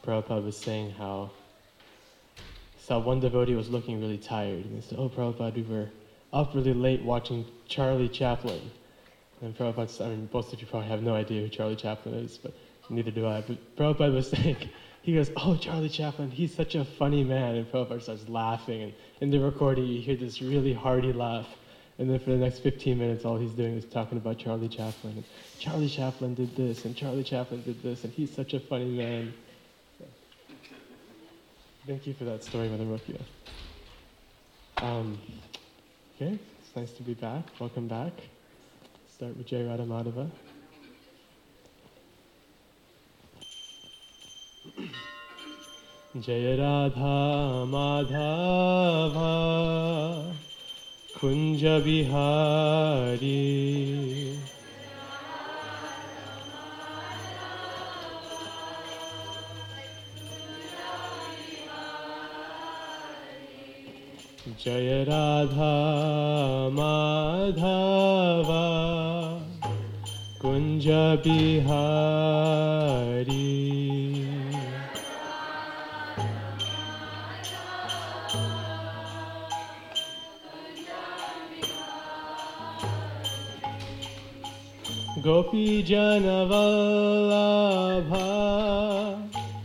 Prabhupada was saying how saw one devotee was looking really tired, and he said, "Oh, Prabhupada, we were up really late watching Charlie Chaplin." And Prabhupada, I mean, most of you probably have no idea who Charlie Chaplin is, but neither do I. But Prabhupada was saying, he goes, "Oh, Charlie Chaplin, he's such a funny man." And Prabhupada starts laughing, and in the recording you hear this really hearty laugh. And then for the next 15 minutes, all he's doing is talking about Charlie Chaplin. And Charlie Chaplin did this, and Charlie Chaplin did this, and he's such a funny man. So, thank you for that story, Mother Mukya. Okay, it's nice to be back. Welcome back. Start with Jai Radha Madhava. Jai Radha Madhava Kunja Bihari Jai Radha Madhava Kunja Bihari Gopi Jana Vallabha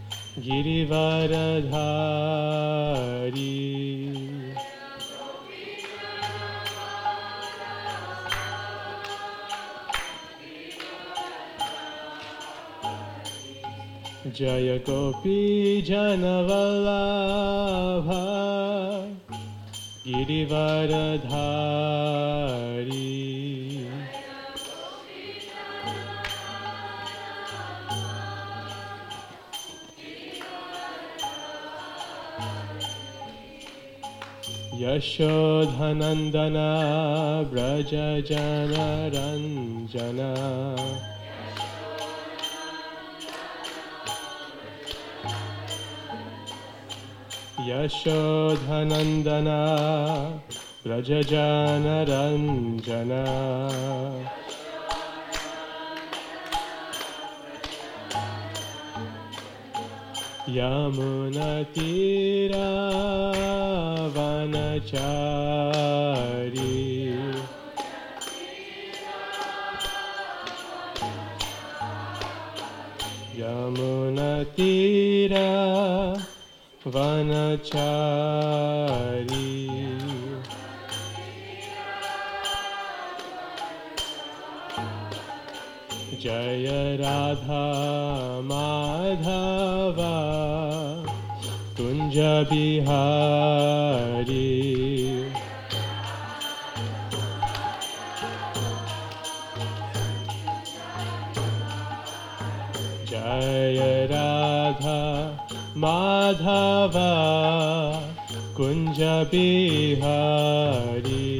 Girivaradhari Jaya Gopi Jana Vallabha Girivaradhari Yashodhanandana Braja Jana Ranjana Yashodhanandana Braja Jana Ranjana Yamuna Tira Vanachari Yamuna Tira Vanachari Jaya Radha Madhava Kunja Bihari Jaya Radha Madhava Kunja Bihari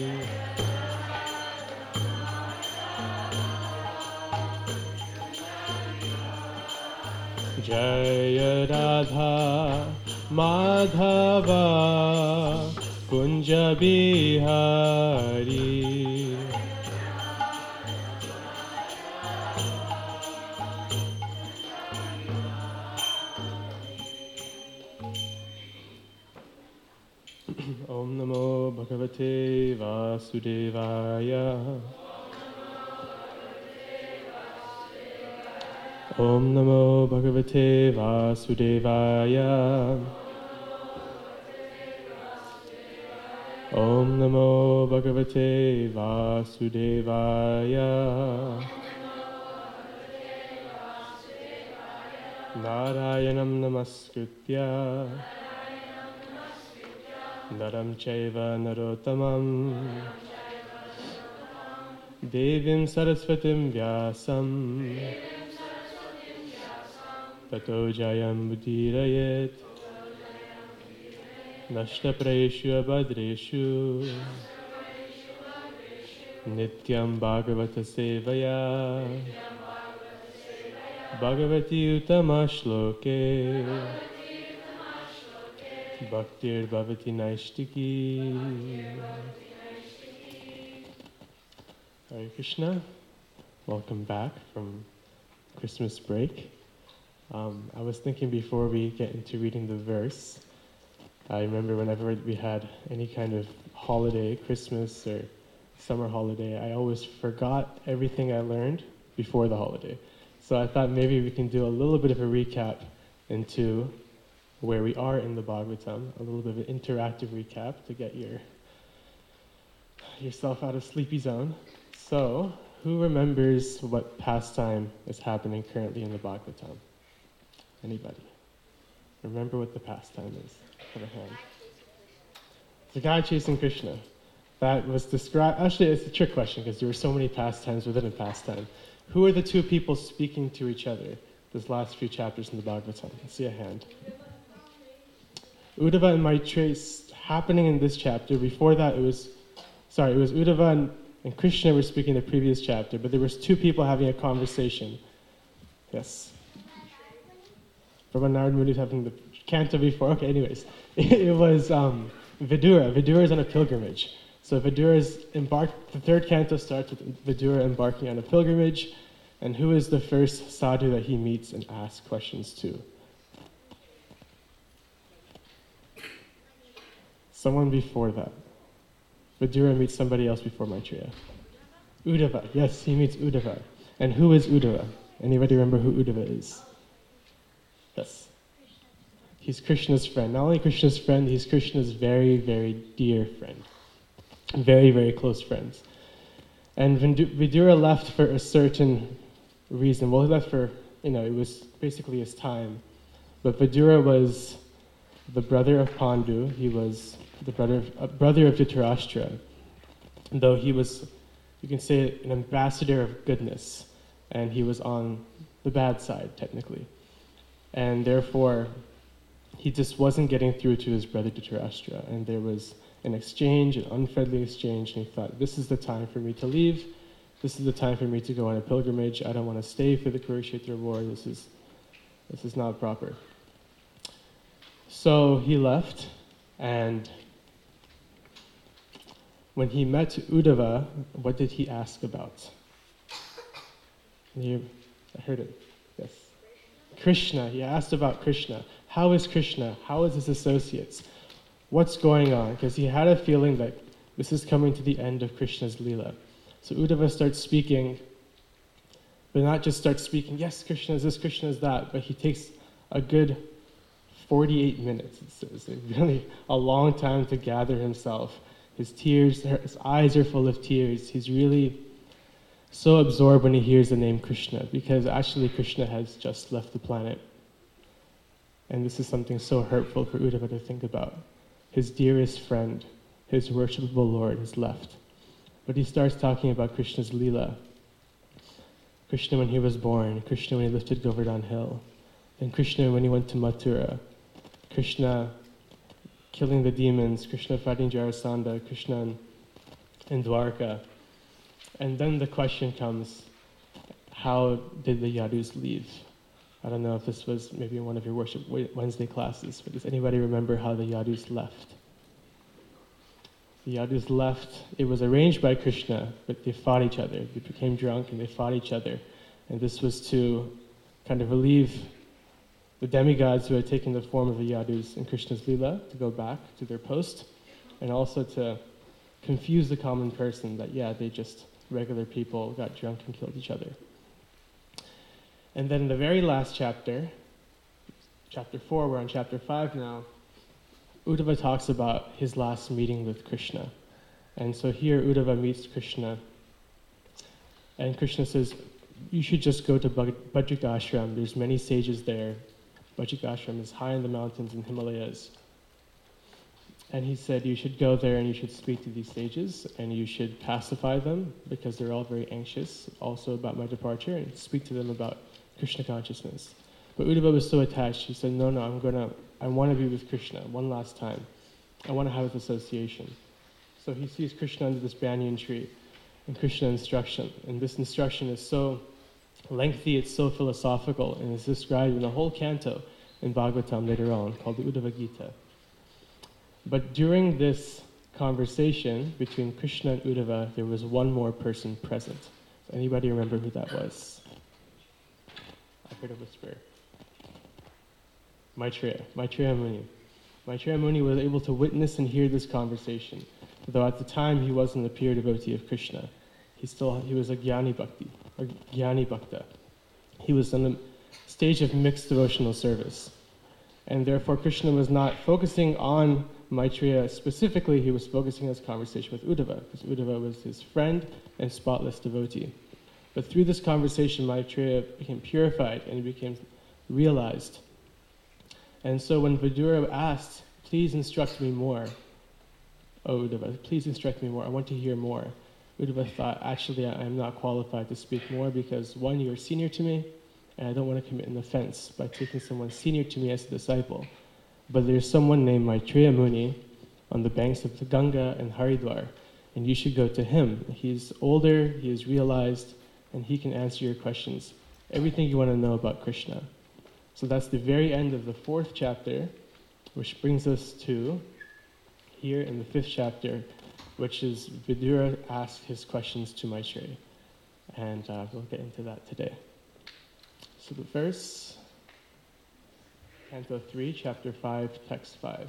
Jaya Radha Madhava Kunja Bihari Om Namo Bhagavate Vasudevaya Om Namo Bhagavate Vasudevaya Om Namo Bhagavate Vasudevaya Narayanam Namaskritya Naram Chaiva Narottamam Devim Saraswatim Vyasam Tato Jayam Buddhirayet Nashtaprayeshu Abhadreshu Nityam Bhagavata Sevaya Bhagavati Uttama Shloke Bhaktir Bhavati Naishtiki. Hare Krishna. Welcome back from Christmas break. I was thinking before we get into reading the verse, I remember whenever we had any kind of holiday, Christmas or summer holiday, I always forgot everything I learned before the holiday. So I thought maybe we can do a little bit of a recap into where we are in the Bhagavatam, a little bit of an interactive recap to get yourself out of sleepy zone. So, who remembers what pastime is happening currently in the Bhagavatam? Anybody? Remember what the pastime is? Put a hand. The guy chasing Krishna. That was described. Actually, it's a trick question because there were so many pastimes within a pastime. Who are the two people speaking to each other? Those last few chapters in the Bhagavatam. Let's see a hand. Uddhava and Maitreya happening in this chapter. Before that, it was Uddhava and Krishna were speaking in the previous chapter, but there was two people having a conversation. Yes. From Narad Muni having the canto before. Okay, anyways. It was Vidura. Vidura is on a pilgrimage. So Vidura is embarked, the third canto starts with Vidura embarking on a pilgrimage, and who is the first sadhu that he meets and asks questions to? Someone before that. Vidura meets somebody else before Maitreya. Uddhava. Yes, he meets Uddhava. And who is Uddhava? Anybody remember who Uddhava is? Yes. He's Krishna's friend. Not only Krishna's friend, he's Krishna's very, very dear friend. Very, very close friends. And Vidura left for a certain reason. Well, he left for, it was basically his time. But Vidura was the brother of Pandu. He was the brother of Dhritarashtra. Though he was, you can say, an ambassador of goodness. And he was on the bad side, technically. And therefore, he just wasn't getting through to his brother Dhritarashtra. And there was an exchange, an unfriendly exchange, and he thought, this is the time for me to leave. This is the time for me to go on a pilgrimage. I don't want to stay for the Kurukshetra war. This is not proper. So he left, and when he met Uddhava, what did he ask about? I heard it. Yes. Krishna. He asked about Krishna. How is Krishna? How is his associates? What's going on? Because he had a feeling that this is coming to the end of Krishna's Leela. So Uddhava starts speaking, but not just starts speaking, yes, Krishna is this, Krishna is that, but he takes a good 48 minutes. It's really a long time to gather himself. His eyes are full of tears. He's really so absorbed when he hears the name Krishna, because actually Krishna has just left the planet. And this is something so hurtful for Uddhava to think about. His dearest friend, his worshipable Lord, has left. But he starts talking about Krishna's Leela. Krishna when he was born, Krishna when he lifted Govardhan Hill, then Krishna when he went to Mathura, Krishna killing the demons, Krishna fighting Jarasandha, Krishna in Dwarka. And then the question comes, how did the Yadus leave? I don't know if this was maybe in one of your Worship Wednesday classes, but does anybody remember how the Yadus left? The Yadus left. It was arranged by Krishna, but they fought each other. They became drunk and they fought each other. And this was to kind of relieve the demigods who had taken the form of the Yadus in Krishna's Leela to go back to their post, and also to confuse the common person that, they just regular people got drunk and killed each other. And then in the very last chapter, chapter 4, we're on chapter 5 now, Uddhava talks about his last meeting with Krishna. And so here Uddhava meets Krishna, and Krishna says, you should just go to Bajik Ashram. There's many sages there. Bajik Ashram is high in the mountains in Himalayas. And he said, you should go there and you should speak to these sages and you should pacify them because they're all very anxious also about my departure, and speak to them about Krishna consciousness. But Uddhava was so attached, he said, no, I want to be with Krishna one last time. I want to have this association. So he sees Krishna under this banyan tree, and Krishna instruction. And this instruction is so lengthy, it's so philosophical, and it's described in a whole canto in Bhagavatam later on, called the Uddhava Gita. But during this conversation between Krishna and Uddhava, there was one more person present. Does anybody remember who that was? I heard a whisper. Maitreya Muni. Maitreya Muni was able to witness and hear this conversation, though at the time he wasn't a pure devotee of Krishna. He was a Jnani Bhakti, or Jnani Bhakta. He was on the stage of mixed devotional service. And therefore Krishna was not focusing on Maitreya specifically, he was focusing his conversation with Uddhava, because Uddhava was his friend and spotless devotee. But through this conversation, Maitreya became purified and he became realized. And so when Vidura asked, please instruct me more, oh Uddhava, please instruct me more, I want to hear more. Uddhava thought, actually I'm not qualified to speak more because one, you're senior to me, and I don't want to commit an offense by taking someone senior to me as a disciple. But there's someone named Maitreya Muni on the banks of the Ganga and Haridwar, and you should go to him. He's older, he is realized, and he can answer your questions, everything you want to know about Krishna. So that's the very end of the 4th chapter, which brings us to here in the 5th chapter, which is Vidura asked his questions to Maitreya. And we'll get into that today. So the verse, Canto 3, Chapter 5, Text 5.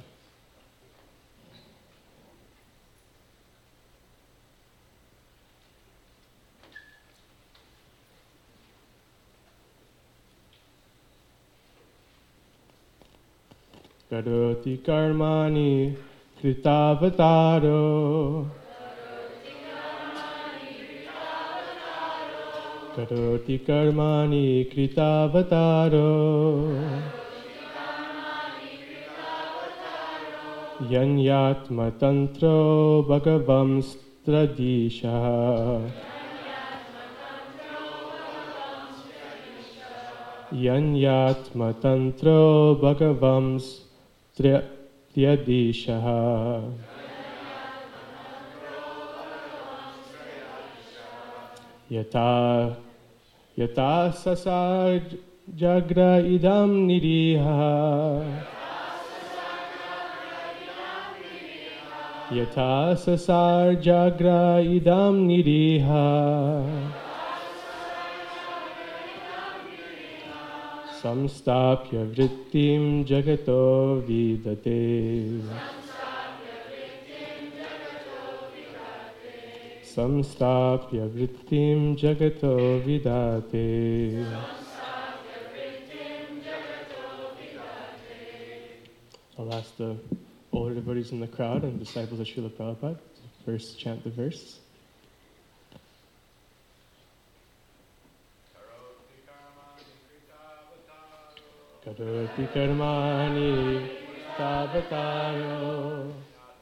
Karoti karmani kritavataro. Karoti karmani kritavataro. Yanyatma tantro bhagavam stradisha. Yanyatma tantro bhagavam stradisha. Yata sasar jagra idam niriha. Yata sasar jagra idam niriha. Samstapya vrittim jagato vidate. Samstapya vrittim jagato vidate. I'll ask the older devotees in the crowd and disciples of Srila Prabhupada to first chant the verse. Karoti karmani tavataro.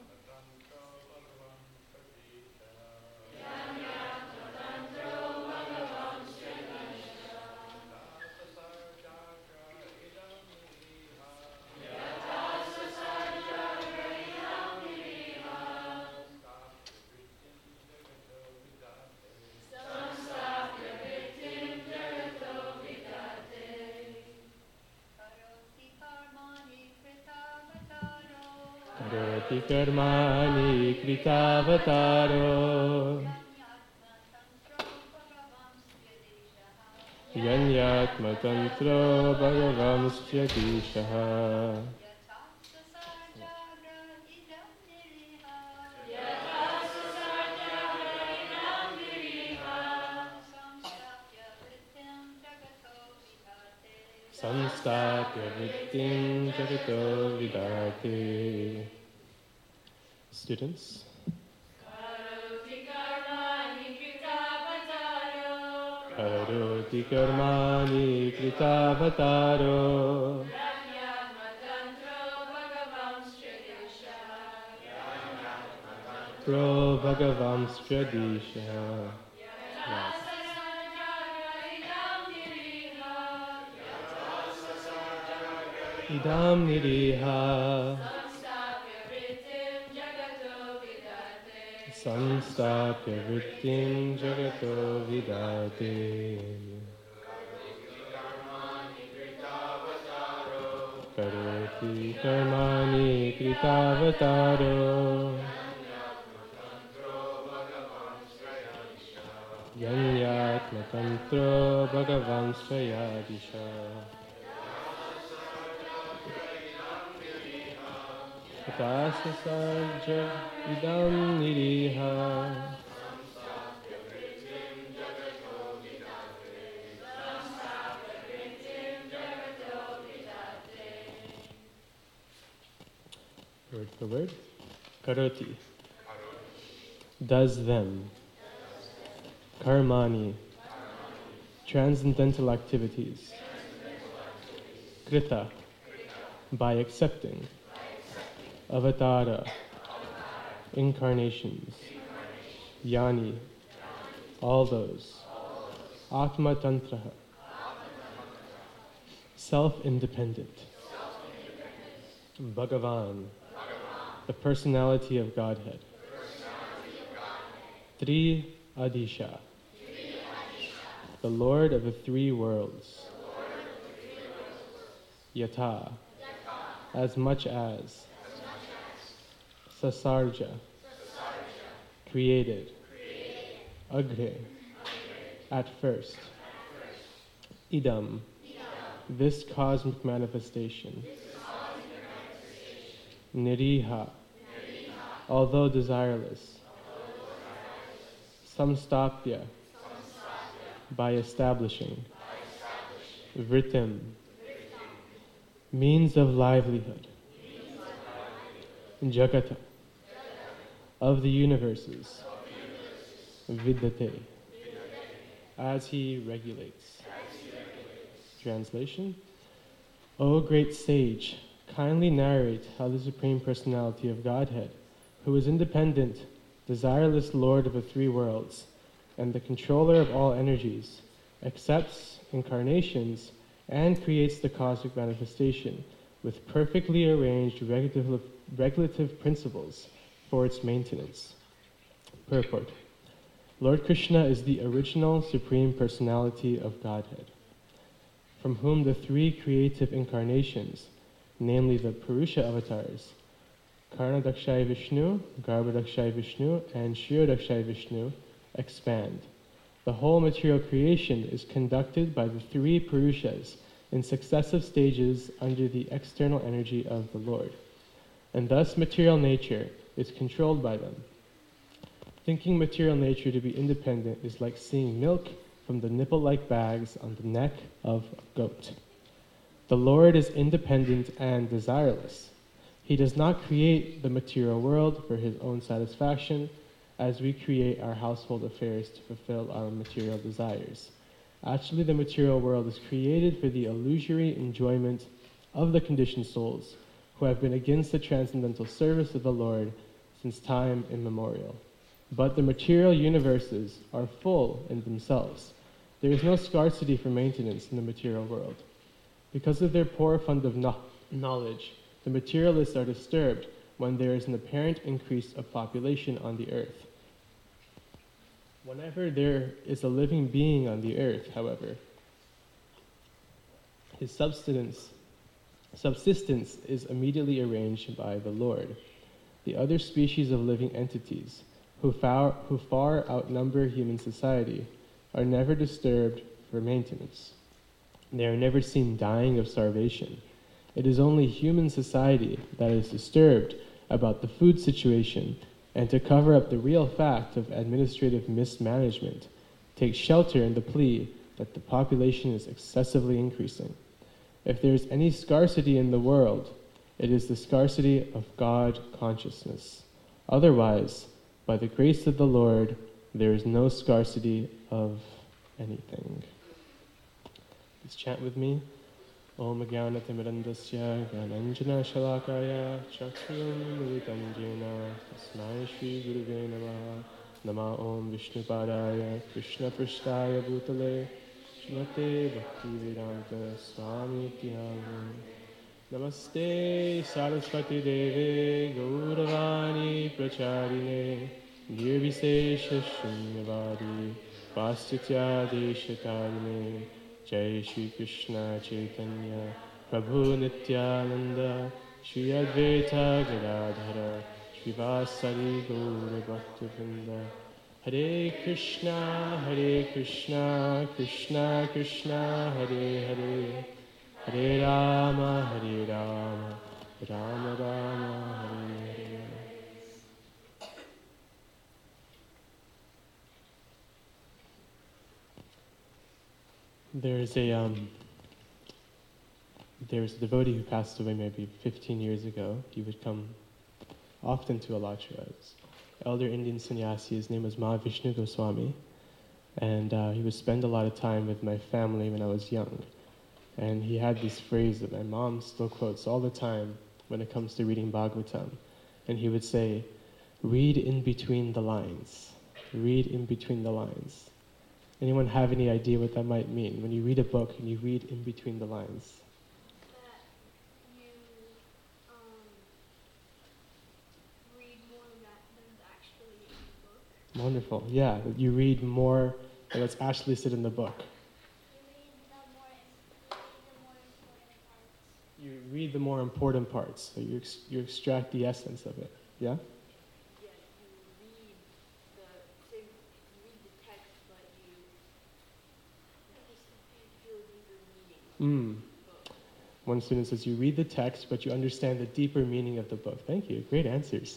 Karoti karmani kritavataro. Yanyatma tantro bhagavam stradisha. Samstapya vrittim jagato vidate. Students. Karoti karmani kritavataro. Tro bhagavam stradisha. Idam niriha. Samstapya vrittim jagato vidate. Karoti karmani kritavataro. Yanyatma tantro bhagavam svayadisha. Tasasajja idam niriha. Word for word. Karoti. Does them. Karmani. Transcendental activities. Krita. By accepting. Avatara. Incarnations. Yani. All those. Atma Tantraha. Self-independent. Bhagavan. The personality of Godhead. Tri Adisha. The Lord of the three worlds. Yata. As much as. Sasarja. Created. Agre. At first. Idam. This cosmic manifestation. Niriha. Although desireless. Samstapya. By establishing. Vritim. Means of livelihood. Jagata. Of the universes. Vidyate. As he regulates. Translation. O great sage, kindly narrate how the Supreme Personality of Godhead, who is independent, desireless Lord of the three worlds, and the controller of all energies, accepts incarnations and creates the cosmic manifestation with perfectly arranged regulative principles for its maintenance. Purport. Lord Krishna is the original Supreme Personality of Godhead, from whom the three creative incarnations, namely the Purusha avatars, Karnadakshay Vishnu, Garbhadakshay Vishnu, and Shirodakshay Vishnu, expand. The whole material creation is conducted by the three Purushas in successive stages under the external energy of the Lord, and thus material nature is controlled by them. Thinking material nature to be independent is like seeing milk from the nipple-like bags on the neck of a goat. The Lord is independent and desireless. He does not create the material world for his own satisfaction, as we create our household affairs to fulfill our material desires. Actually, the material world is created for the illusory enjoyment of the conditioned souls who have been against the transcendental service of the Lord since time immemorial. But the material universes are full in themselves. There is no scarcity for maintenance in the material world. Because of their poor fund of knowledge, the materialists are disturbed when there is an apparent increase of population on the earth. Whenever there is a living being on the earth, however, his subsistence is immediately arranged by the Lord. The other species of living entities, who far outnumber human society, are never disturbed for maintenance. They are never seen dying of starvation. It is only human society that is disturbed about the food situation, and to cover up the real fact of administrative mismanagement, takes shelter in the plea that the population is excessively increasing. If there is any scarcity in the world, it is the scarcity of God consciousness. Otherwise, by the grace of the Lord, there is no scarcity of anything. Please chant with me. Om Jnanatimirandasya Gyananjana Shalakaya Chakshurun Militam Jena Tasmai Shri Guruve Namaha Nama Om Vishnupadaya Krishna Prishtaya Bhutale Shrimate Bhaktivedanta Swami Tyavam Namaste Saraswati Deve Gauravani Pracharine Nirvisesha Shunyavadi Paschatya Deshatarine Jai Shri Krishna Chaitanya Prabhu Nityananda Shri Advaita Gadadhara Srivasadi Gaura Bhaktivinoda Hare Krishna Krishna Krishna Hare Hare Hare Rama Rama Rama Hare There's there was a devotee who passed away maybe 15 years ago. He would come often to Alachuras. Elder Indian sannyasi, his name was Mahavishnu Goswami, and he would spend a lot of time with my family when I was young. And he had this phrase that my mom still quotes all the time when it comes to reading Bhagavatam. And he would say, read in between the lines. Read in between the lines. Anyone have any idea what that might mean? When you read a book and you read in between the lines. That you read more than actually in the book. Wonderful. Yeah, that you read more than what's actually said in the book. You read the more important parts. So you extract the essence of it. Yeah? Yeah, you read the text, but you feel deeper meaning. One student says you read the text, but you understand the deeper meaning of the book. Thank you. Great answers.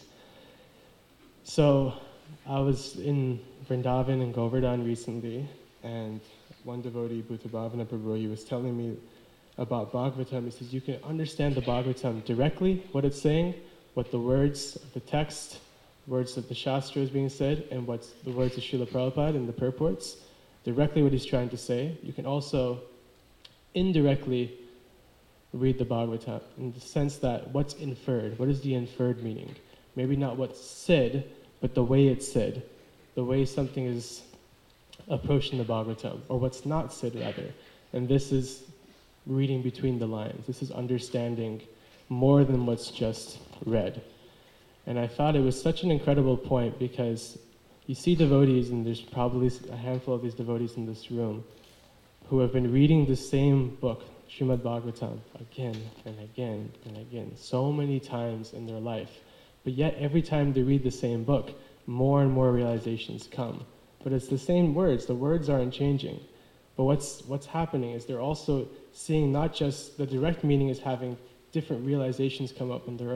So I was in Vrindavan and Govardhan recently, and one devotee, Bhuttabhavana Prabhu, he was telling me about Bhagavatam. He says you can understand the Bhagavatam directly, what it's saying, what the words of the text, words of the Shastra is being said, and what's the words of Srila Prabhupada and the purports, directly what he's trying to say. You can also indirectly read the Bhagavatam in the sense that what's inferred, what is the inferred meaning? Maybe not what's said, but the way it's said, the way something is approached in the Bhagavatam, or what's not said rather. And this is reading between the lines. This is understanding more than what's just read. And I thought it was such an incredible point because you see devotees, and there's probably a handful of these devotees in this room, who have been reading the same book, Srimad Bhagavatam, again and again and again, so many times in their life. But yet every time they read the same book, more and more realizations come. But it's the same words, the words aren't changing. But what's happening is they're also seeing not just the direct meaning is having different realizations come up in their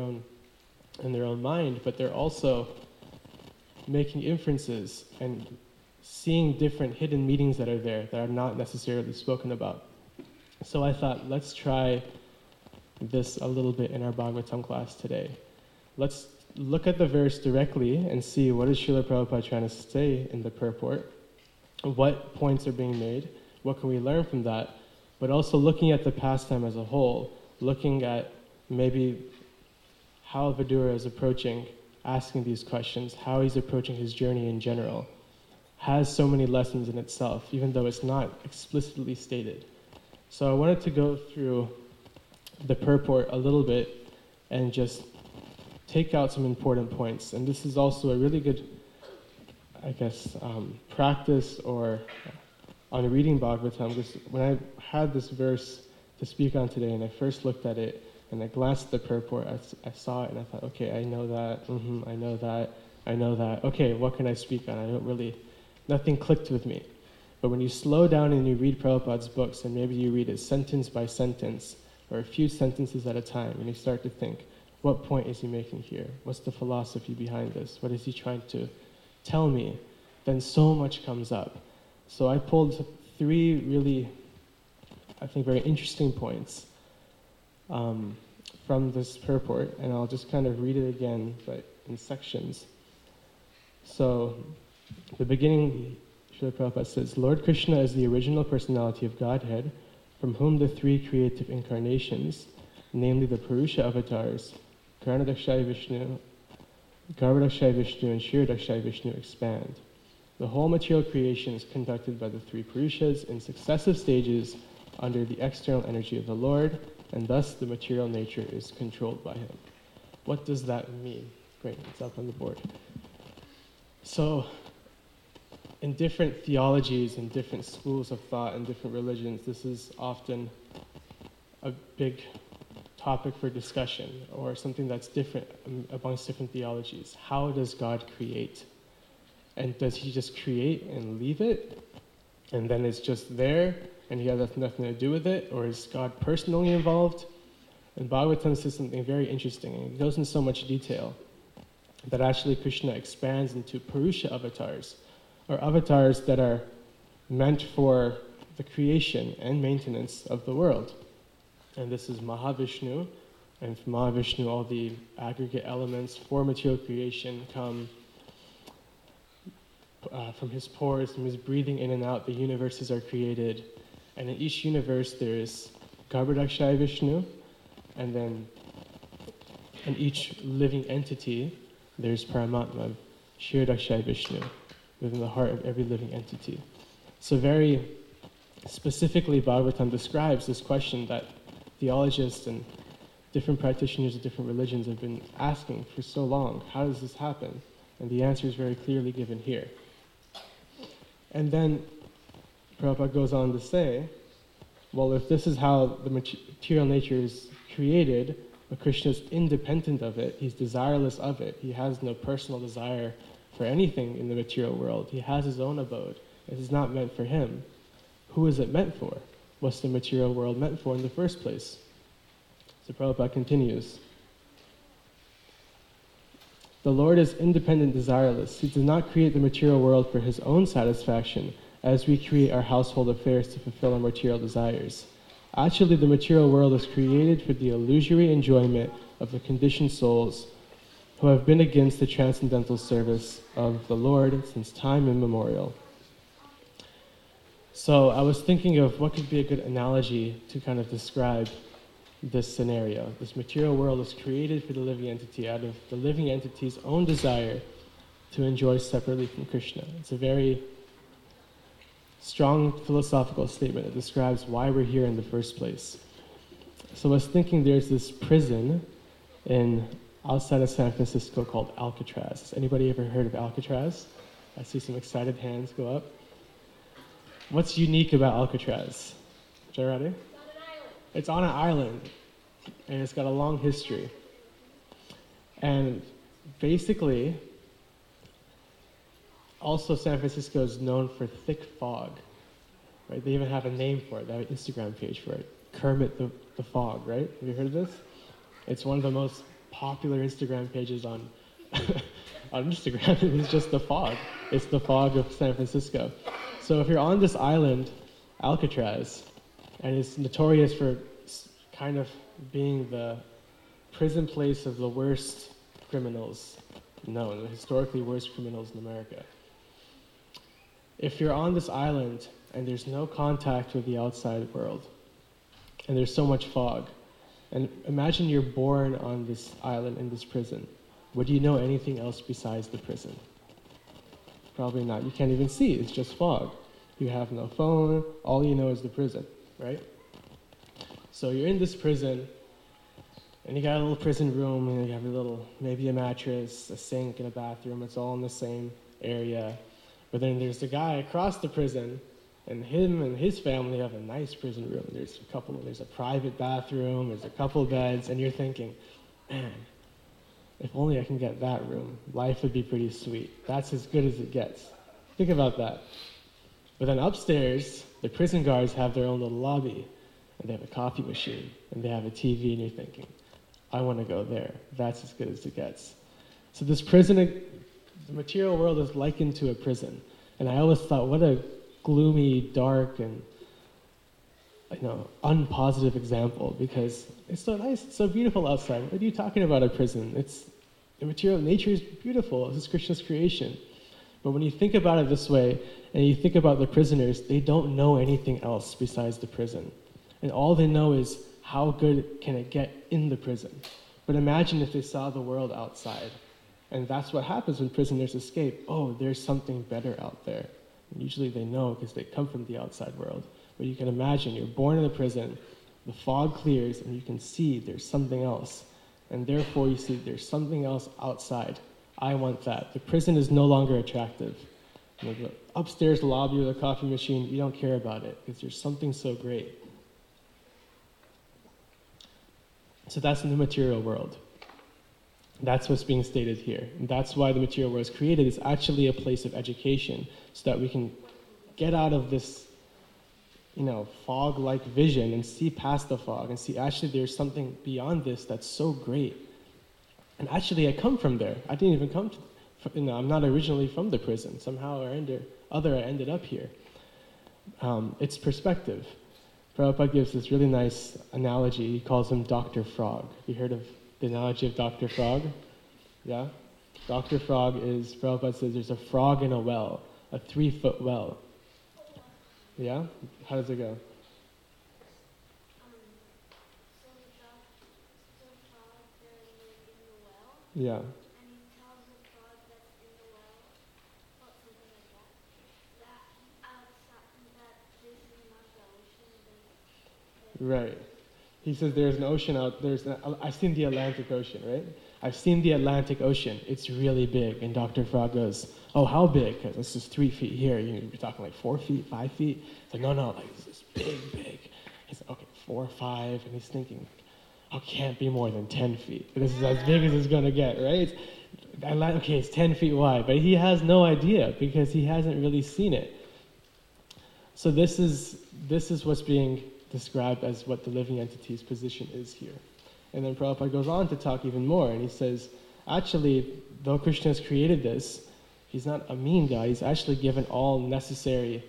own mind, but they're also making inferences and seeing different hidden meanings that are there that are not necessarily spoken about. So I thought, let's try this a little bit in our Bhagavatam class today. Let's look at the verse directly and see what is Srila Prabhupada trying to say in the purport, what points are being made, what can we learn from that, but also looking at the pastime as a whole, looking at maybe how Vidura is approaching asking these questions, how he's approaching his journey in general, has so many lessons in itself, even though it's not explicitly stated. So I wanted to go through the purport a little bit and just take out some important points. And this is also a really good, I guess, practice or on reading Bhagavatam, because when I had this verse to speak on today and I first looked at it and I glanced at the purport, I saw it and I thought, okay, I know that, I know that, okay, what can I speak on? Nothing clicked with me. But when you slow down and you read Prabhupada's books, and maybe you read it sentence by sentence, or a few sentences at a time, and you start to think, what point is he making here? What's the philosophy behind this? What is he trying to tell me? Then so much comes up. So I pulled 3 really, I think, very interesting points from this purport, and I'll just kind of read it again, but in sections. So the beginning, Srila Prabhupada says, Lord Krishna is the original personality of Godhead, from whom the 3 creative incarnations, namely the Purusha avatars, Karanadakshay Vishnu, Garbhodakshay Vishnu, and Kshirodakshay Vishnu expand. The whole material creation is conducted by the 3 Purushas in successive stages under the external energy of the Lord, and thus the material nature is controlled by him. What does that mean? Great, it's up on the board. So, in different theologies and different schools of thought and different religions, this is often a big topic for discussion, or something that's different amongst different theologies. How does God create? And does he just create and leave it? And then it's just there, and he has nothing to do with it? Or is God personally involved? And Bhagavatam says something very interesting, and it goes into so much detail, that actually Krishna expands into Purusha avatars, or avatars that are meant for the creation and maintenance of the world. And this is Mahavishnu, and from Mahavishnu all the aggregate elements for material creation come from his pores, from his breathing in and out, the universes are created. And in each universe there's Garbhodakshaya Vishnu, and then in each living entity there's Paramatma, Kshirodakshaya Vishnu, within the heart of every living entity. So very specifically Bhagavatam describes this question that theologists and different practitioners of different religions have been asking for so long. How does this happen? And the answer is very clearly given here. And then Prabhupada goes on to say, well, if this is how the material nature is created, but Krishna is independent of it, he's desireless of it, he has no personal desire for anything in the material world, he has his own abode, it is not meant for him. Who is it meant for? What's the material world meant for in the first place? So Prabhupada continues. The Lord is independent, desireless. He does not create the material world for his own satisfaction, as we create our household affairs to fulfill our material desires. Actually, the material world is created for the illusory enjoyment of the conditioned souls who have been against the transcendental service of the Lord since time immemorial. So I was thinking of what could be a good analogy to kind of describe this scenario. This material world is created for the living entity out of the living entity's own desire to enjoy separately from Krishna. It's a very strong philosophical statement. It describes why we're here in the first place. So I was thinking there's this prison outside of San Francisco called Alcatraz. Has anybody ever heard of Alcatraz? I see some excited hands go up. What's unique about Alcatraz? Jarati? It's on an island, and it's got a long history. And basically, also San Francisco is known for thick fog, right? They even have a name for it. They have an Instagram page for it. Kermit the Fog, right? Have you heard of this? It's one of the most popular Instagram pages on on Instagram. It's just the fog. It's the fog of San Francisco. So if you're on this island, Alcatraz, and it's notorious for kind of being the prison place of the worst criminals known, the historically worst criminals in America. If you're on this island and there's no contact with the outside world, and there's so much fog, and imagine you're born on this island in this prison, would you know anything else besides the prison? Probably not. You can't even see. It's just fog. You have no phone. All you know is the prison, right? So you're in this prison, and you got a little prison room, and you have maybe a mattress, a sink, and a bathroom. It's all in the same area. But then there's the guy across the prison, and him and his family have a nice prison room. There's a private bathroom, there's a couple beds, and you're thinking, man, if only I can get that room, life would be pretty sweet. That's as good as it gets. Think about that. But then upstairs, the prison guards have their own little lobby, and they have a coffee machine, and they have a TV, and you're thinking, I want to go there. That's as good as it gets. So this prison, the material world is likened to a prison. And I always thought, what a gloomy, dark, and unpositive example, because it's so nice, it's so beautiful outside. What are you talking about, a prison? The material nature is beautiful. This is Krishna's creation. But when you think about it this way, and you think about the prisoners, they don't know anything else besides the prison. And all they know is, how good can it get in the prison? But imagine if they saw the world outside. And that's what happens when prisoners escape. Oh, there's something better out there. And usually they know because they come from the outside world. But you can imagine, you're born in a prison, the fog clears, and you can see there's something else. And therefore you see there's something else outside. I want that. The prison is no longer attractive. The upstairs lobby with a coffee machine, you don't care about it because there's something so great. So that's in the material world. That's what's being stated here. And that's why the material world is created. It's actually a place of education so that we can get out of this, fog-like vision and see past the fog and see actually there's something beyond this that's so great. And actually I come from there. I didn't even come I'm not originally from the prison. Somehow or other I ended up here. It's perspective. Prabhupada gives this really nice analogy. He calls him Dr. Frog. Have you heard of the analogy of Dr. Frog? Yeah? Dr. Frog is, Prabhupada says, there's a frog in a well, a 3-foot well. Yeah? How does it go? Yeah. And he tells the frog that's in the well, or something like that outside, that this is not the ocean. Right. He says there's an ocean out, I've seen the Atlantic Ocean, right? I've seen the Atlantic Ocean. It's really big. And Dr. Frog goes, oh, how big? Because it's just 3 feet here. You're talking like 4 feet, 5 feet? It's like, no, like this is big. He's like, okay, 4 or 5. And he's thinking, oh, it can't be more than 10 feet. This is as big as it's going to get, right? Okay, it's 10 feet wide. But he has no idea because he hasn't really seen it. So this is what's being described as what the living entity's position is here. And then Prabhupada goes on to talk even more, and he says, actually, though Krishna has created this, he's not a mean guy. He's actually given all necessities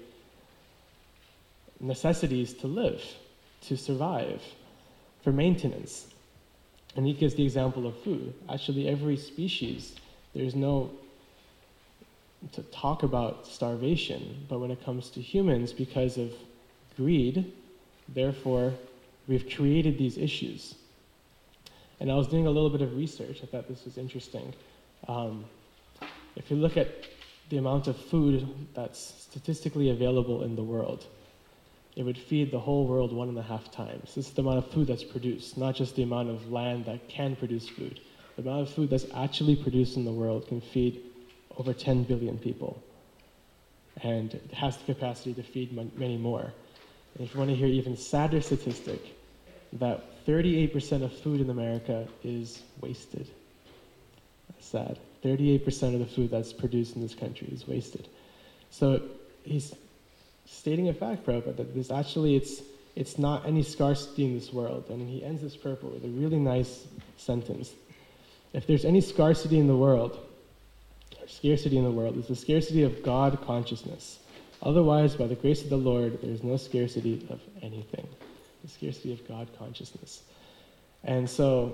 to live, to survive, for maintenance. And he gives the example of food. Actually, every species, there's no to talk about starvation, but when it comes to humans, because of greed, therefore, we've created these issues. And I was doing a little bit of research. I thought this was interesting. If you look at the amount of food that's statistically available in the world, it would feed the whole world 1.5 times. This is the amount of food that's produced, not just the amount of land that can produce food. The amount of food that's actually produced in the world can feed over 10 billion people. And it has the capacity to feed many more. And if you want to hear even sadder statistic, that 38% of food in America is wasted. That's sad. 38% of the food that's produced in this country is wasted. So he's stating a fact, Prabhupada, that there's actually, it's not any scarcity in this world. And he ends this purport with a really nice sentence. If there's any scarcity in the world, or scarcity in the world, it's the scarcity of God consciousness. Otherwise, by the grace of the Lord, there is no scarcity of anything. The scarcity of God consciousness. And so,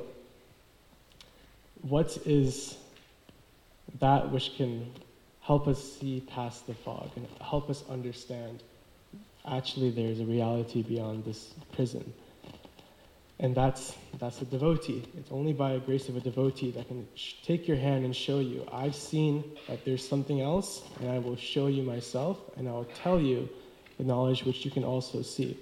what is that which can help us see past the fog and help us understand actually there's a reality beyond this prison? And that's a devotee. It's only by the grace of a devotee that can take your hand and show you, I've seen that there's something else, and I will show you myself, and I will tell you the knowledge which you can also see.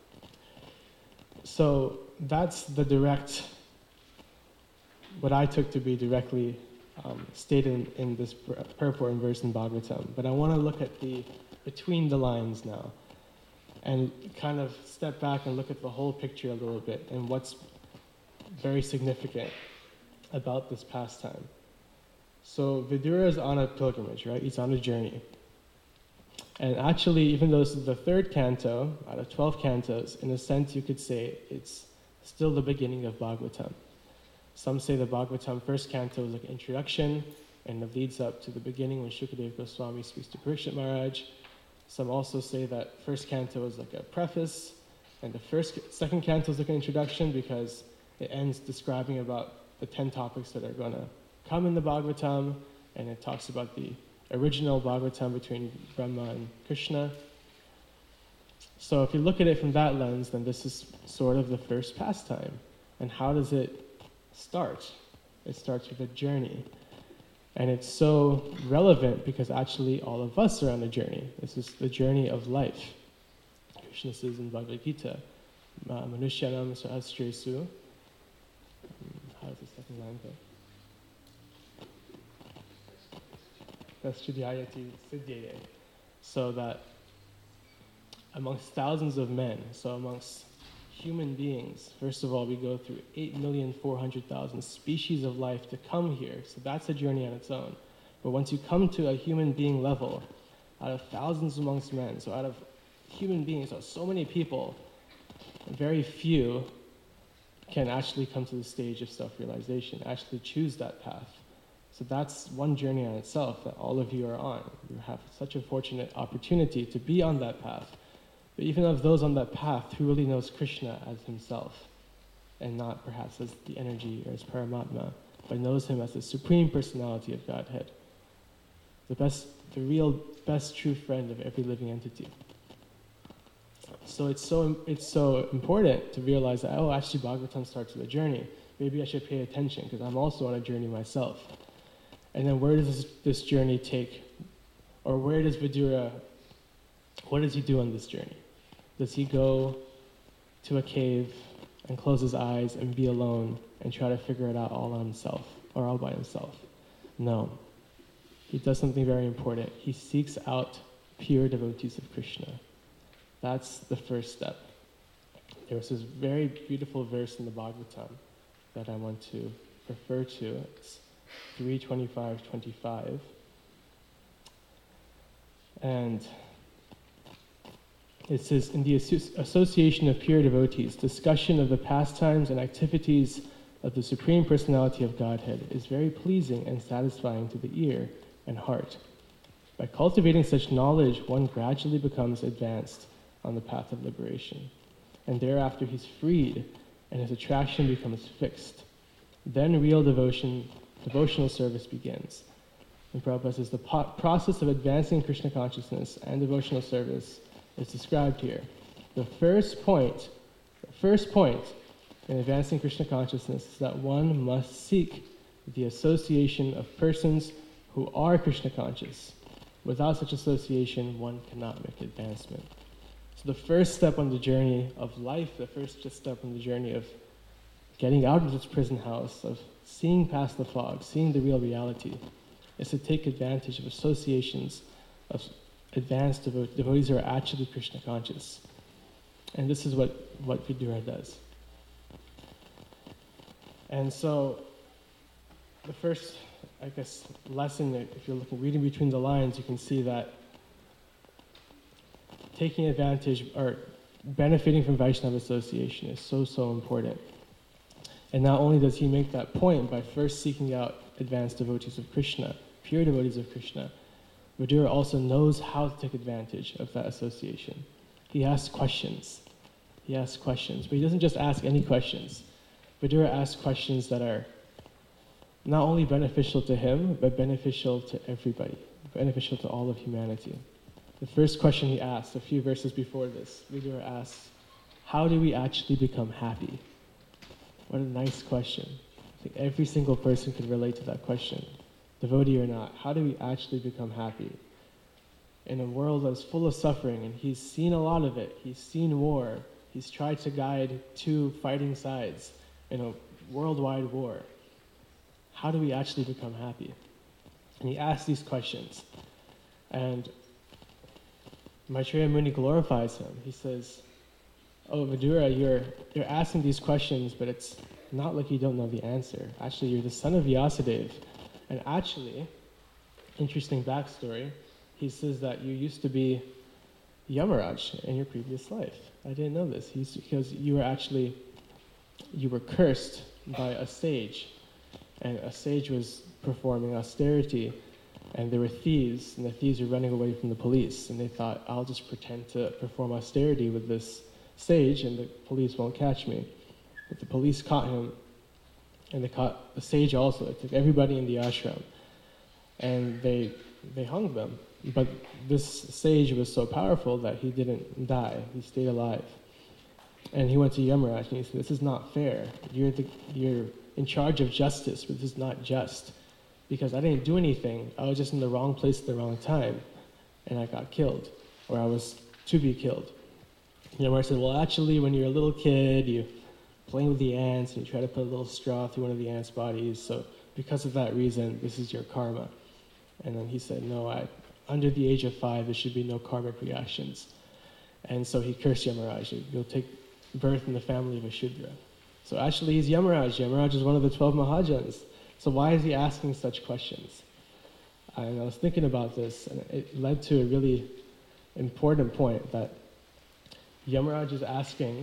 So that's the direct, what I took to be directly stated in this purport and verse in Bhagavatam. But I want to look at the between the lines now and kind of step back and look at the whole picture a little bit and what's very significant about this pastime. So Vidura is on a pilgrimage, right? He's on a journey. And actually, even though this is the 3rd canto out of 12 cantos, in a sense you could say it's still the beginning of Bhagavatam. Some say the Bhagavatam 1st canto is like an introduction, and it leads up to the beginning when Shukadeva Goswami speaks to Parikshit Maharaj. Some also say that 1st canto is like a preface, and the 2nd canto is like an introduction because it ends describing about the 10 topics that are going to come in the Bhagavatam, and it talks about the original Bhagavatam between Brahma and Krishna. So if you look at it from that lens, then this is sort of the first pastime. And how does it start? It starts with a journey. And it's so relevant because actually all of us are on a journey. This is the journey of life. Krishna says in Bhagavad Gita, Manushyanam Sahasresu. How is the second line go? So that amongst thousands of men, so amongst human beings, first of all, we go through 8,400,000 species of life to come here. So that's a journey on its own. But once you come to a human being level, out of thousands amongst men, so out of human beings, so many people, very few can actually come to the stage of self-realization, actually choose that path. So that's one journey on itself that all of you are on. You have such a fortunate opportunity to be on that path. But even of those on that path, who really knows Krishna as himself, and not perhaps as the energy or as Paramatma, but knows him as the Supreme Personality of Godhead, the real best true friend of every living entity. So it's so important to realize that, actually Bhagavatam starts with a journey. Maybe I should pay attention because I'm also on a journey myself. And then where does this journey take, or where does Vidura, what does he do on this journey? Does he go to a cave and close his eyes and be alone and try to figure it out all on himself or all by himself? No. He does something very important. He seeks out pure devotees of Krishna. That's the first step. There was this very beautiful verse in the Bhagavatam that I want to refer to. It's 3:25-25. And it says, in the association of pure devotees, discussion of the pastimes and activities of the Supreme Personality of Godhead is very pleasing and satisfying to the ear and heart. By cultivating such knowledge, one gradually becomes advanced on the path of liberation. And thereafter he's freed, and his attraction becomes fixed. Then real devotional service begins. And Prabhupada says the process of advancing Krishna consciousness and devotional service is described here. The first point in advancing Krishna consciousness is that one must seek the association of persons who are Krishna conscious. Without such association, one cannot make advancement. So the first step on the journey of life, the first step on the journey of getting out of this prison house, of seeing past the fog, seeing the real reality, is to take advantage of associations of advanced devotees who are actually Krishna conscious. And this is what Vidura does. And so the first, lesson, if you're reading between the lines, you can see that taking advantage or benefiting from Vaishnava association is so important. And not only does he make that point by first seeking out advanced devotees of Krishna, pure devotees of Krishna, Vidura also knows how to take advantage of that association. He asks questions, but he doesn't just ask any questions. Vidura asks questions that are not only beneficial to him, but beneficial to everybody, beneficial to all of humanity. The first question he asks, a few verses before this, Vidura asks, how do we actually become happy? What a nice question. I think every single person can relate to that question, devotee or not. How do we actually become happy? In a world that's full of suffering, and he's seen a lot of it. He's seen war. He's tried to guide two fighting sides in a worldwide war. How do we actually become happy? And he asks these questions. And Maitreya Muni glorifies him. He says, oh, Vidura, you're asking these questions, but it's not like you don't know the answer. Actually, you're the son of Vyasadeva. And actually, interesting backstory, he says that you used to be Yamaraj in your previous life. I didn't know this. Because you were cursed by a sage. And a sage was performing austerity, and there were thieves, and the thieves were running away from the police. And they thought, I'll just pretend to perform austerity with this sage, and the police won't catch me. But the police caught him, and they caught the sage also. They took everybody in the ashram, and they hung them. But this sage was so powerful that he didn't die. He stayed alive. And he went to Yamaraj, and he said, this is not fair. You're in charge of justice, but this is not just. Because I didn't do anything. I was just in the wrong place at the wrong time, and I got killed, or I was to be killed. Yamaraj said, well, actually, when you're a little kid, you playing with the ants, and you try to put a little straw through one of the ants' bodies, so because of that reason, this is your karma. And then he said, no, under the age of 5, there should be no karmic reactions. And so he cursed Yamaraj. You'll take birth in the family of a Shudra. So actually, he's Yamaraj. Yamaraj is one of the 12 Mahajans. So why is he asking such questions? And I was thinking about this, and it led to a really important point that Yamaraj is asking,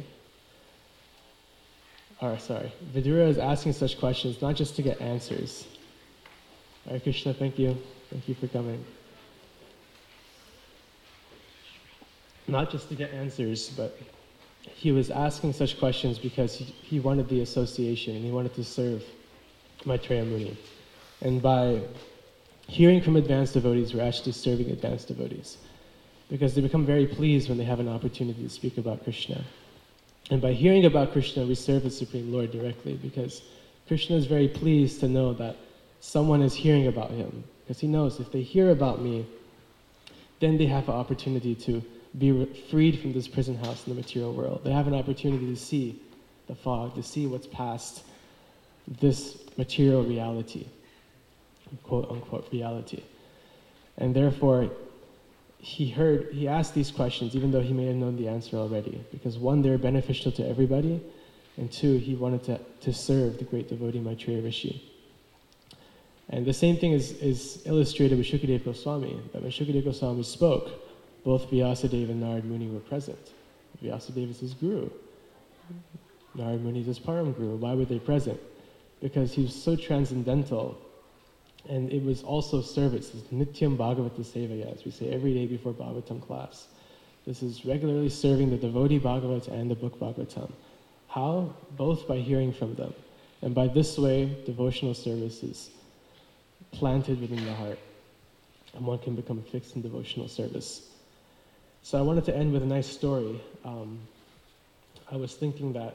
Vidura is asking such questions not just to get answers. Hare Krishna, thank you. Thank you for coming. not just to get answers, but he was asking such questions because he wanted the association and he wanted to serve Maitreya Muni. And by hearing from advanced devotees, we're actually serving advanced devotees, because they become very pleased when they have an opportunity to speak about Krishna. And by hearing about Krishna, we serve the Supreme Lord directly, because Krishna is very pleased to know that someone is hearing about him, because he knows if they hear about me, then they have an opportunity to be freed from this prison house in the material world. They have an opportunity to see the fog, to see what's past this material reality, quote unquote reality. And therefore, he asked these questions even though he may have known the answer already, because one, they're beneficial to everybody, and two, he wanted to serve the great devotee Maitreya Rishi. And the same thing is illustrated with Shukadeva Goswami, that when Shukadeva Goswami spoke, both Vyasadeva and Narad Muni were present. Vyasadeva is his guru. Narad Muni is his param guru. Why were they present? Because he was so transcendental, and it was also service. It's Nityam Bhagavata Sevaya, as we say every day before Bhagavatam class. This is regularly serving the devotee Bhagavata and the book Bhagavatam. How? Both by hearing from them. And by this way, devotional service is planted within the heart, and one can become fixed in devotional service. So I wanted to end with a nice story. I was thinking that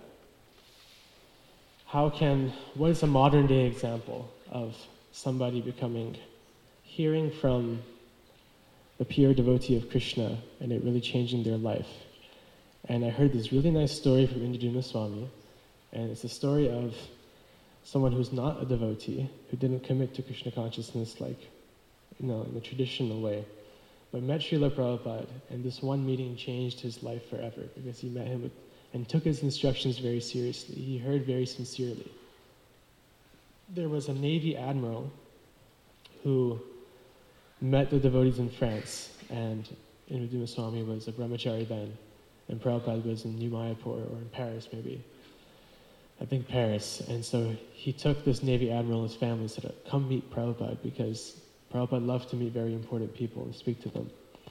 what is a modern day example of somebody hearing from the pure devotee of Krishna and it really changing their life? And I heard this really nice story from Indraduma Swami, and it's a story of someone who's not a devotee, who didn't commit to Krishna consciousness in the traditional way, but met Srila Prabhupada, and this one meeting changed his life forever, because he met him and took his instructions very seriously. He heard very sincerely. There was a Navy admiral who met the devotees in France, and Indraduma Swami was a brahmachari then, and Prabhupada was in New Mayapur, or in Paris maybe. I think Paris. And so he took this Navy admiral and his family and said, come meet Prabhupada, because Prabhupada loved to meet very important people and speak to them.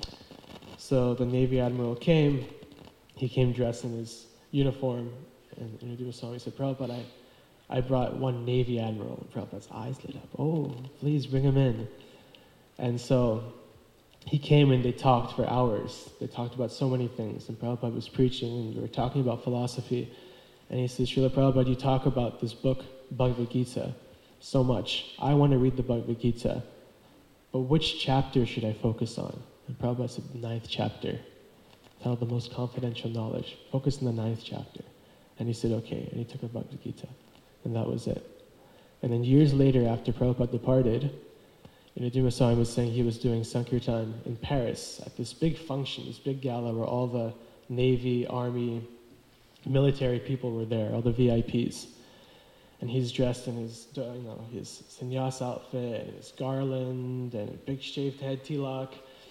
So the Navy admiral came. He came dressed in his uniform, and Indraduma Swami said, Prabhupada, I brought one Navy admiral. And Prabhupada's eyes lit up. Oh, please bring him in. And so he came and they talked for hours. They talked about so many things, and Prabhupada was preaching, and we were talking about philosophy. And he says, Srila Prabhupada, you talk about this book, Bhagavad Gita, so much. I want to read the Bhagavad Gita, but which chapter should I focus on? And Prabhupada said, the 9th chapter. Tell the most confidential knowledge. Focus on the 9th chapter. And he said, okay. And he took the Bhagavad Gita. And that was it. And then years later, after Prabhupada departed, Indraduma Swami was saying he was doing Sankirtan in Paris at this big function, this big gala where all the Navy, Army, military people were there, all the VIPs. And he's dressed in his sannyas outfit, and his garland, and a big shaved head tilak.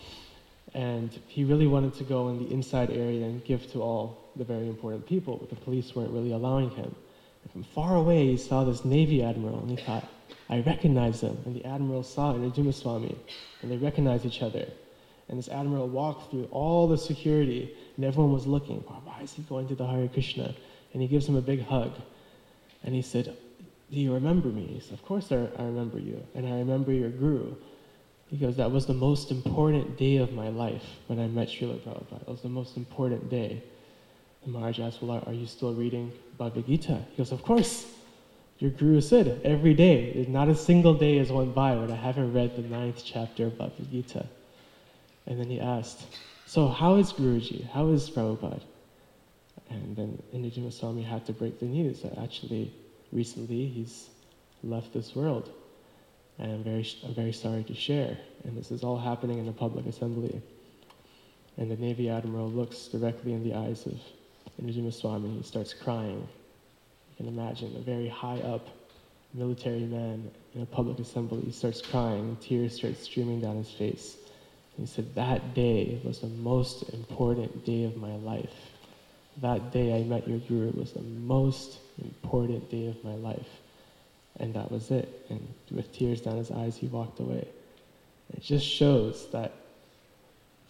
And he really wanted to go in the inside area and give to all the very important people, but the police weren't really allowing him. And from far away, he saw this Navy admiral, and he thought, I recognize him. And the admiral saw Indraduma Swami, and they recognized each other. And this admiral walked through all the security, and everyone was looking, why is he going to the Hare Krishna? And he gives him a big hug. And he said, do you remember me? He said, of course I remember you, and I remember your guru. He goes, that was the most important day of my life when I met Srila Prabhupada. It was the most important day. And Maharaj asked, well, are you still reading Bhagavad Gita? He goes, of course. Your guru said, every day, not a single day has went by when I haven't read the 9th chapter of Bhagavad Gita. And then he asked, so how is Guruji? How is Prabhupada? And then Indraduma Swami had to break the news that actually, recently, he's left this world. And I'm very sorry to share. And this is all happening in a public assembly. And the Navy Admiral looks directly in the eyes of Indraduma Swami, and he starts crying. You can imagine, a very high up military man in a public assembly, he starts crying, and tears start streaming down his face. And he said, that day was the most important day of my life. That day I met your guru was the most important day of my life. And that was it. And with tears down his eyes, he walked away. It just shows that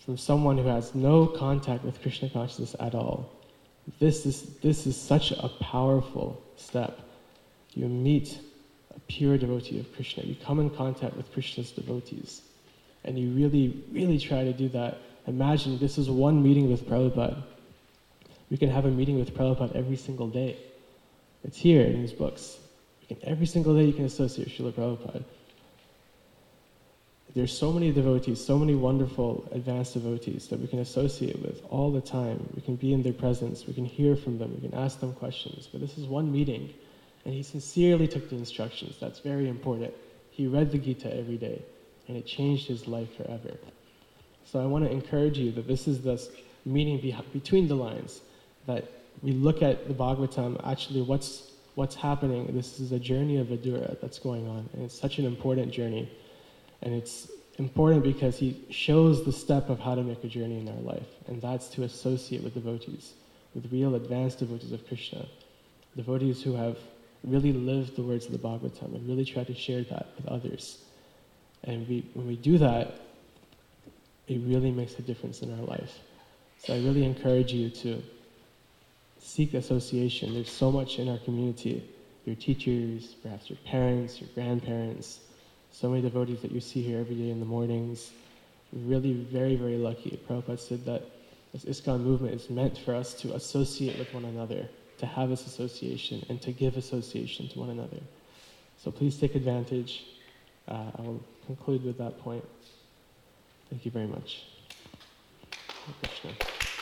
from someone who has no contact with Krishna consciousness at all. This is such a powerful step. You meet a pure devotee of Krishna. You come in contact with Krishna's devotees. And you really, really try to do that. Imagine this is one meeting with Prabhupada. We can have a meeting with Prabhupada every single day. It's here in his books. Every single day you can associate with Srila Prabhupada. There's so many devotees, so many wonderful advanced devotees that we can associate with all the time. We can be in their presence, we can hear from them, we can ask them questions. But this is one meeting, and he sincerely took the instructions. That's very important. He read the Gita every day, and it changed his life forever. So I want to encourage you that this is this meaning between the lines, that we look at the Bhagavatam, actually what's happening. This is a journey of Vidura that's going on, and it's such an important journey. And it's important because he shows the step of how to make a journey in our life, and that's to associate with devotees, with real advanced devotees of Krishna, devotees who have really lived the words of the Bhagavatam and really tried to share that with others. And when we do that, it really makes a difference in our life. So I really encourage you to seek association. There's so much in our community. Your teachers, perhaps your parents, your grandparents, so many devotees that you see here every day in the mornings. We're really very, very lucky. Prabhupada said that this ISKCON movement is meant for us to associate with one another, to have this association, and to give association to one another. So please take advantage. I will conclude with that point. Thank you very much. Hare Krishna.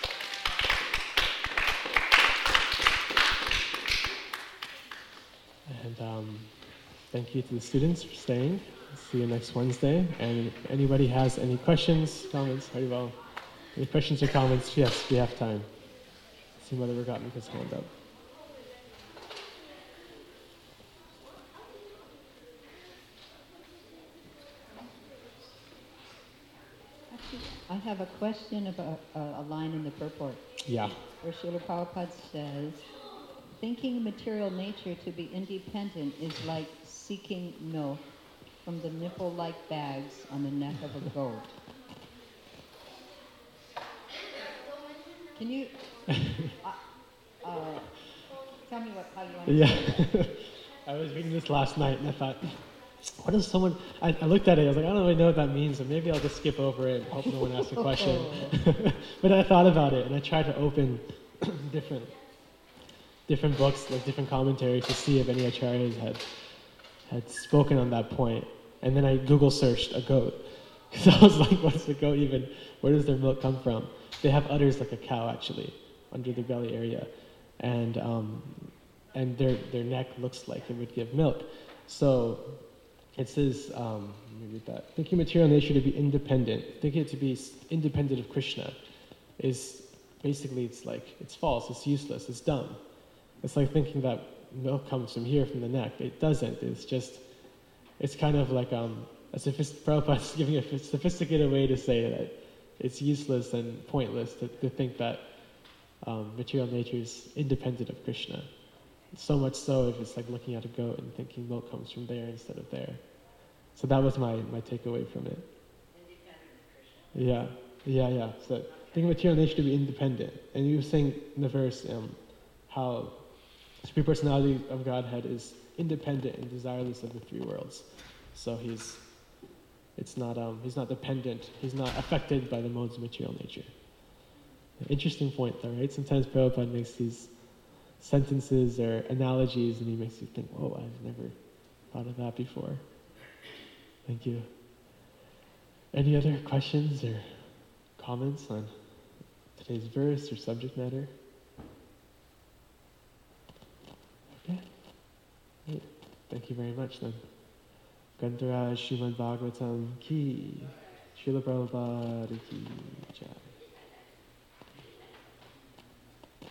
And thank you to the students for staying. See you next Wednesday. And if anybody has any questions, comments, Haribol, any questions or comments, yes, we have time. See Mother Ragatmika's hand up. Actually, I have a question about a line in the purport. Yeah. Where Srila Prabhupada says, thinking material nature to be independent is like seeking milk from the nipple-like bags on the neck of a goat. Can you tell me how you understand that? I was reading this last night and I thought, what is someone, I looked at it, I was like, I don't really know what that means, so maybe I'll just skip over it and hope no one asks a question. But I thought about it and I tried to open different books, like different commentaries, to see if any acharyas had spoken on that point. And then I Google searched a goat. Because I was like, what is a goat even? Where does their milk come from? They have udders like a cow, actually, under their belly area. And their neck looks like it would give milk. So it says, let me read that. Thinking material nature to be independent, thinking it to be independent of Krishna, is basically, it's false, it's useless, it's dumb. It's like thinking that milk comes from here, from the neck. It doesn't. It's kind of like Prabhupada's giving a sophisticated way to say that it's useless and pointless to think that material nature is independent of Krishna. So much so if it's like looking at a goat and thinking milk comes from there instead of there. So that was my takeaway from it. Independent of Krishna? Yeah. So thinking material nature to be independent. And you were saying in the verse how the Supreme Personality of Godhead is independent and desireless of the three worlds. So he's not dependent, he's not affected by the modes of material nature. Interesting point though, right? Sometimes Prabhupada makes these sentences or analogies and he makes you think, whoa, I've never thought of that before. Thank you. Any other questions or comments on today's verse or subject matter? Okay. Great. Thank you very much then. Gandharaj Srimad Bhagavatam ki, Srila Prabhupada ki jai.